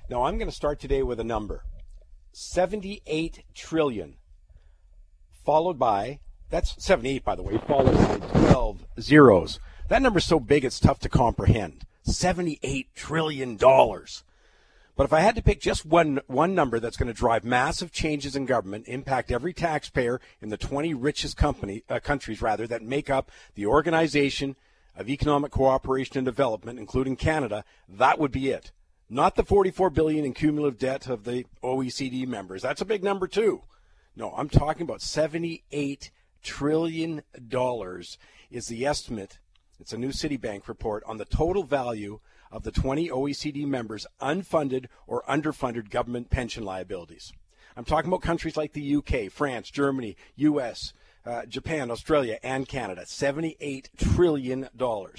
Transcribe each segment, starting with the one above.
Now, I'm going to start today with a number, 78 trillion, followed by, that's 78, by the way, followed by 12 zeros. That number's so big it's tough to comprehend. $78 trillion. But if I had to pick just one number that's going to drive massive changes in government, impact every taxpayer in the 20 richest countries that make up the Organization of Economic Cooperation and Development, including Canada, that would be it. Not the $44 billion in cumulative debt of the OECD members. That's a big number too. No, I'm talking about $78 trillion is the estimate. It's a new Citibank report on the total value of the 20 OECD members' unfunded or underfunded government pension liabilities. I'm talking about countries like the UK, France, Germany, US, Japan, Australia, and Canada. $78 trillion.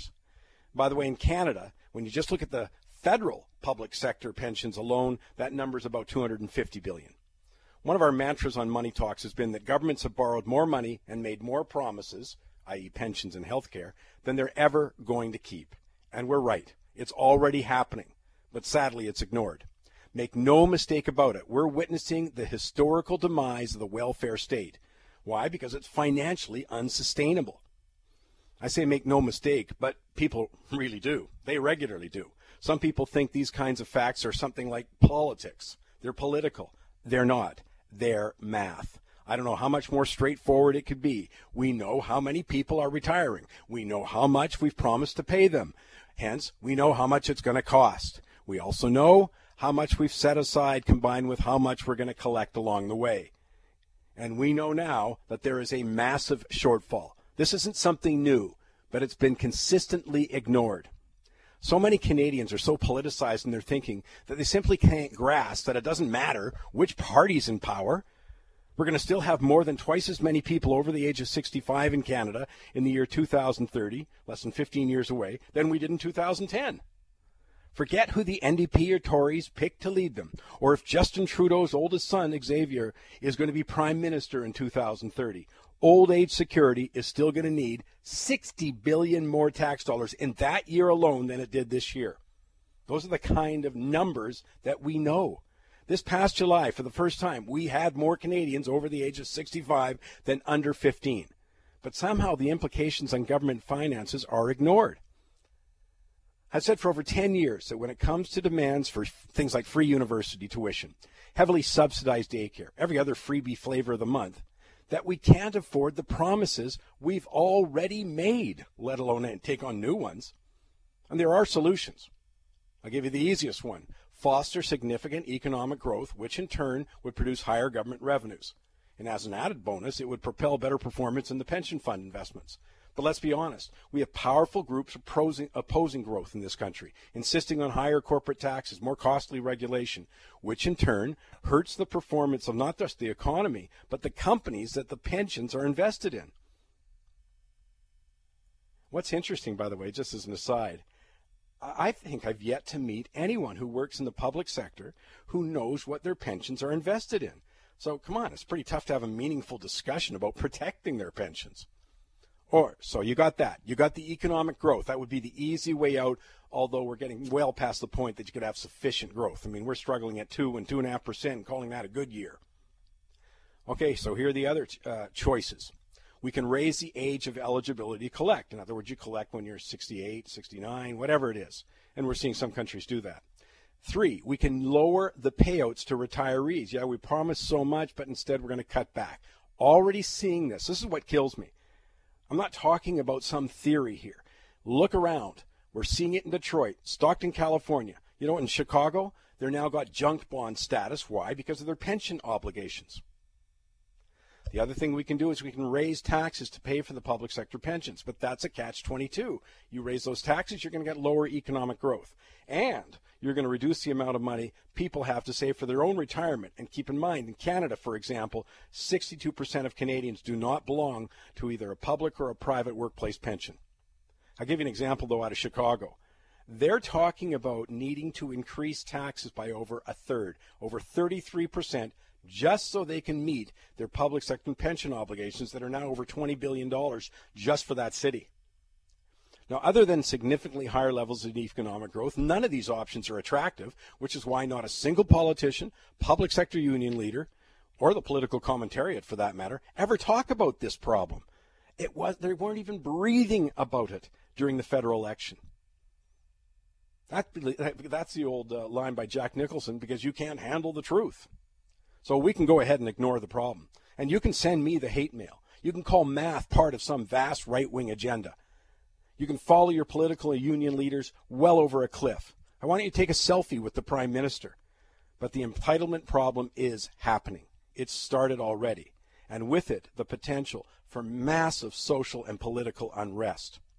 By the way, in Canada, when you just look at the federal public sector pensions alone, that number is about $250 billion. One of our mantras on Money Talks has been that governments have borrowed more money and made more promises, i.e. pensions and healthcare, than they're ever going to keep. And we're right. It's already happening. But sadly, it's ignored. Make no mistake about it. We're witnessing the historical demise of the welfare state. Why? Because it's financially unsustainable. I say make no mistake, but people really do. They regularly do. Some people think these kinds of facts are something like politics. They're political. They're not. They're math. I don't know how much more straightforward it could be. We know how many people are retiring. We know how much we've promised to pay them. Hence, we know how much it's going to cost. We also know how much we've set aside combined with how much we're going to collect along the way. And we know now that there is a massive shortfall. This isn't something new, but it's been consistently ignored. So many Canadians are so politicized in their thinking that they simply can't grasp that it doesn't matter which party's in power. We're going to still have more than twice as many people over the age of 65 in Canada in the year 2030, less than 15 years away, than we did in 2010. Forget who the NDP or Tories picked to lead them, or if Justin Trudeau's oldest son, Xavier, is going to be Prime Minister in 2030. Old age security is still going to need $60 billion more tax dollars in that year alone than it did this year. Those are the kind of numbers that we know. This past July, for the first time, we had more Canadians over the age of 65 than under 15. But somehow the implications on government finances are ignored. I've said for over 10 years that when it comes to demands for things like free university tuition, heavily subsidized daycare, every other freebie flavor of the month, that we can't afford the promises we've already made, let alone take on new ones. And there are solutions. I'll give you the easiest one. Foster significant economic growth, which in turn would produce higher government revenues. And as an added bonus, it would propel better performance in the pension fund investments. But let's be honest, we have powerful groups opposing growth in this country, insisting on higher corporate taxes, more costly regulation, which in turn hurts the performance of not just the economy, but the companies that the pensions are invested in. What's interesting, by the way, just as an aside, I think I've yet to meet anyone who works in the public sector who knows what their pensions are invested in. So come on, it's pretty tough to have a meaningful discussion about protecting their pensions. So you got that. You got the economic growth. That would be the easy way out, although we're getting well past the point that you could have sufficient growth. I mean, we're struggling at 2 and 2.5%, calling that a good year. Okay, so here are the other choices. We can raise the age of eligibility to collect. In other words, you collect when you're 68, 69, whatever it is. And we're seeing some countries do that. 3, we can lower the payouts to retirees. Yeah, we promised so much, but instead we're going to cut back. Already seeing this. This is what kills me. I'm not talking about some theory here. Look around. We're seeing it in Detroit, Stockton, California. You know, in Chicago, they're now got junk bond status. Why? Because of their pension obligations. The other thing we can do is we can raise taxes to pay for the public sector pensions, but that's a catch-22. You raise those taxes, you're going to get lower economic growth. And you're going to reduce the amount of money people have to save for their own retirement. And keep in mind, in Canada, for example, 62% of Canadians do not belong to either a public or a private workplace pension. I'll give you an example, though, out of Chicago. They're talking about needing to increase taxes by over a third, over 33%, just so they can meet their public sector pension obligations that are now over $20 billion just for that city. Now, other than significantly higher levels of economic growth, none of these options are attractive, which is why not a single politician, public sector union leader, or the political commentariat for that matter, ever talk about this problem. They weren't even breathing about it during the federal election. That's the old line by Jack Nicholson, because you can't handle the truth. So we can go ahead and ignore the problem. And you can send me the hate mail. You can call math part of some vast right-wing agenda. You can follow your political and union leaders well over a cliff. I want you to take a selfie with the Prime Minister. But the entitlement problem is happening. It's started already. And with it, the potential for massive social and political unrest.